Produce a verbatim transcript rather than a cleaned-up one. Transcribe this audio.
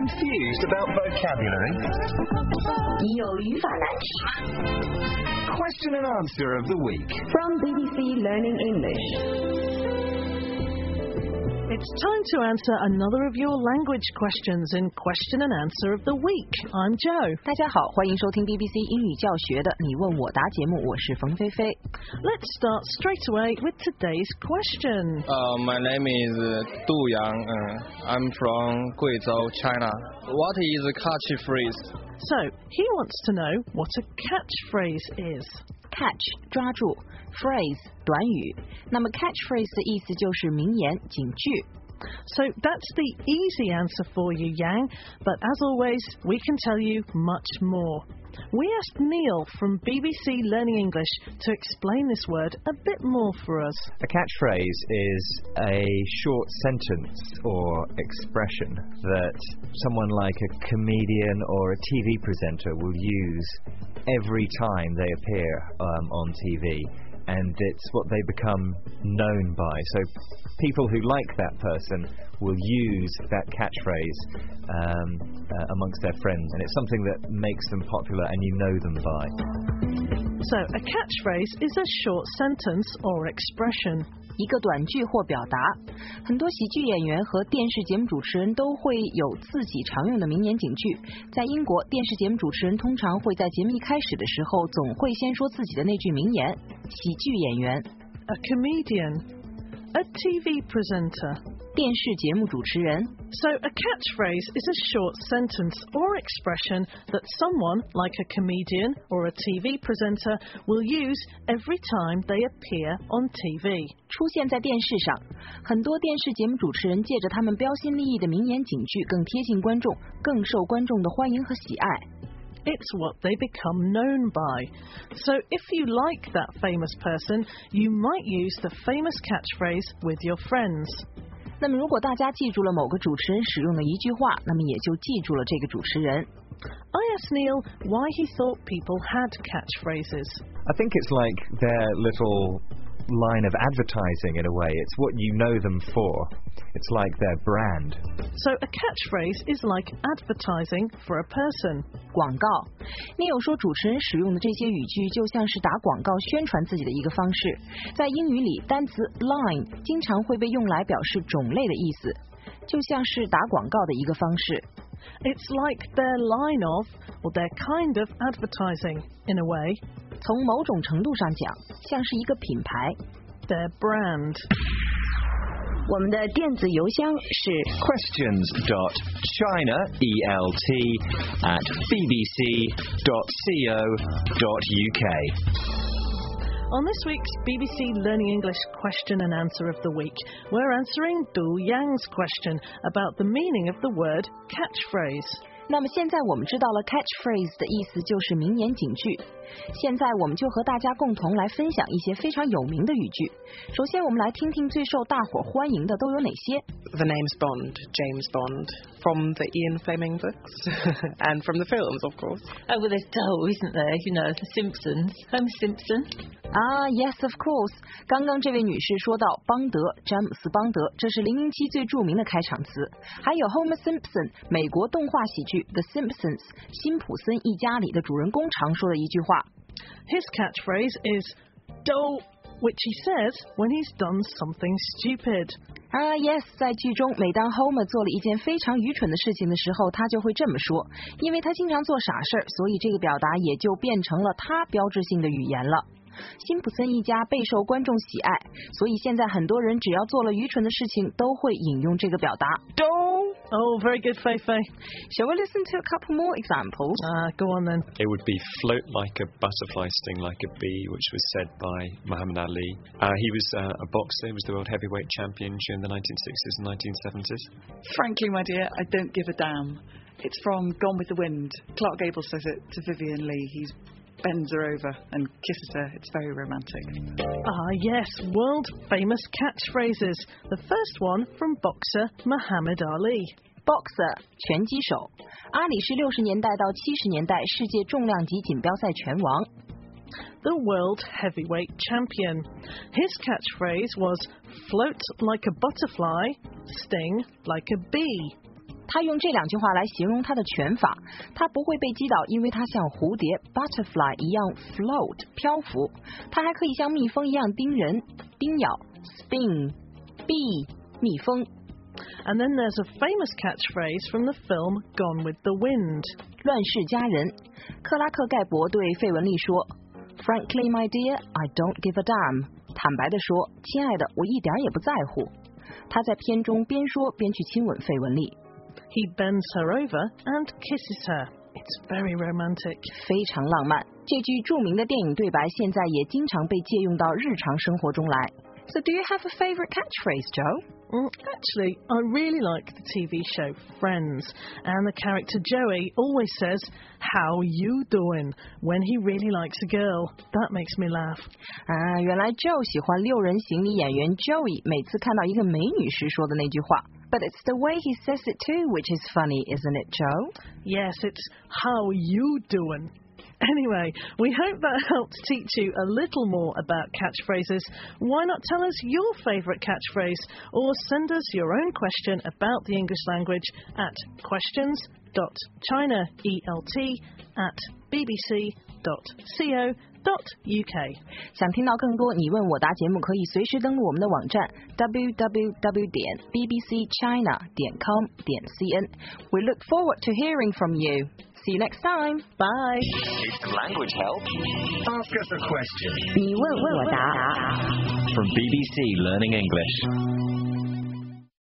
Confused about vocabulary? 你有语法难题吗 Question and answer of the week. From B B C Learning English. It's time to answer another of your language questions in Question and Answer of the Week. I'm Joe. 大家好，欢迎收听 B B C 英语教学的你问我答节目，我是冯菲菲。 Let's start straight away with today's question. Uh, my name is Du Yang. Uh, I'm from Guizhou, China. What is a catchphrase? So, he wants to know what a catchphrase is. Catch 抓住 phrase 短语，那么 catchphrase 的意思就是名言警句。 So that's the easy answer for you, Yang, but as always, we can tell you much more. We asked Neil from B B C Learning English to explain this word a bit more for us. A catchphrase is a short sentence or expression that someone like a comedian or a T V presenter will use every time they appear um, on T V, and it's what they become known by. So people who like that person will use that catchphrase um, uh, amongst their friends, and it's something that makes them popular and you know them by. So a catchphrase is a short sentence or expression. 一个短句或表达，很多喜剧演员和电视节目主持人都会有自己常用的名言警句。在英国，电视节目主持人通常会在节目一开始的时候，总会先说自己的那句名言。喜剧演员 A comedian. A T V presenter. 电视节目主持人 So a catchphrase is a short sentence or expression that someone, like a comedian or a T V presenter, will use every time they appear on T V. 出现在电视上，很多电视节目主持人借着他们标新立异的名言警句，更贴近观众，更受观众的欢迎和喜爱。 It's what they become known by. So if you like that famous person, you might use the famous catchphrase with your friends. 那么如果大家记住了某个主持人使用的一句话，那么也就记住了这个主持人。 I asked Neil why he thought people had catchphrases. I think it's like their little line of advertising in a way. It's what you know them for. It's like their brand. So a catchphrase is like advertising for a person. 广告 Neil 说主持人使用的这些语句就像是打广告宣传自己的一个方式。在英语里，单词 line 经常会被用来表示种类的意思，就像是打广告的一个方式。 It's like their line of, or their kind of advertising, in a way. 从某种程度上讲，像是一个品牌。 Their brand. 我们的电子邮箱是 Questions dot China E L T at b b c dot co dot u k. On this week's B B C Learning English Question and Answer of the Week, we're answering Du Yang's question about the meaning of the word catchphrase. 那么现在我们知道了 catchphrase 的意思就是名言警句。现在我们就和大家共同来分享一些非常有名的语句。首先我们来听听最受大伙欢迎的都有哪些。 The name's Bond, James Bond, from the Ian Fleming books and from the films, of course. Oh, well, there's Dole, isn't there? You know, The Simpsons. Homer Simpson. 啊 yes, of course. 刚刚这位女士说到邦德，詹姆斯邦德，这是零零七最著名的开场词。还有 Homer Simpson， 美国动画喜剧 The Simpsons， 辛普森一家里的主人公常说的一句话。 His catchphrase is Dole, which he says when he's done something stupid. 啊 yes， 在剧中，每当 Homer 做了一件非常愚蠢的事情的时候，他就会这么说，因为他经常做傻事儿，所以这个表达也就变成了他标志性的语言了。辛普森一家备受观众喜爱，所以现在很多人只要做了愚蠢的事情，都会引用这个表达。 Dole. Oh, very good, Fei Fei. Shall we listen to a couple more examples? Ah, uh, go on then. It would be float like a butterfly, sting like a bee, which was said by Muhammad Ali. Uh, he was uh, a boxer, he was the world heavyweight champion during the nineteen sixties and nineteen seventies. Frankly, my dear, I don't give a damn. It's from Gone with the Wind. Clark Gable says it to Vivian Leigh. He's bends her over and kisses her. It's very romantic. Ah, yes, world famous catchphrases. The first one from boxer Muhammad Ali. Boxer 拳击手，阿里是六十年代到七十年代世界重量级锦标赛拳王。 The world heavyweight champion. His catchphrase was float like a butterfly, sting like a bee. 他用这两句话来形容他的拳法，他不会被击倒，因为他像蝴蝶 butterfly 一样 float 漂浮，他还可以像蜜蜂一样叮人叮咬 sting bee 蜜蜂。 And then there's a famous catchphrase from the film Gone with the Wind. 乱世佳人，克拉克盖博对费雯丽说 Frankly, my dear, I don't give a damn. 坦白地说，亲爱的，我一点也不在乎。他在片中边说边去亲吻费雯丽。 He bends her over and kisses her. It's very romantic. 非常浪漫。这句著名的电影对白现在也经常被借用到日常生活中来。So do you have a favorite catchphrase, Joe? Mm, actually, I really like the T V show Friends, and the character Joey always says, "How you doing?" when he really likes a girl. That makes me laugh. 啊，原来 Joe 喜欢六人行里演员 Joey 每次看到一个美女时说的那句话。But it's the way he says it too, which is funny, isn't it, Joe? Yes, it's how you doing. Anyway, we hope that helped teach you a little more about catchphrases. Why not tell us your favourite catchphrase or send us your own question about the English language at questions dot china E L T at b b c dot co dot u k. 想听到更多你问我答节目，可以随时登录我们的网站 w w w 点 b b c china 点 com 点 c n. We look forward to hearing from you. See you next time. Bye. Language help. Ask us a question. 你问我答。 From B B C Learning English.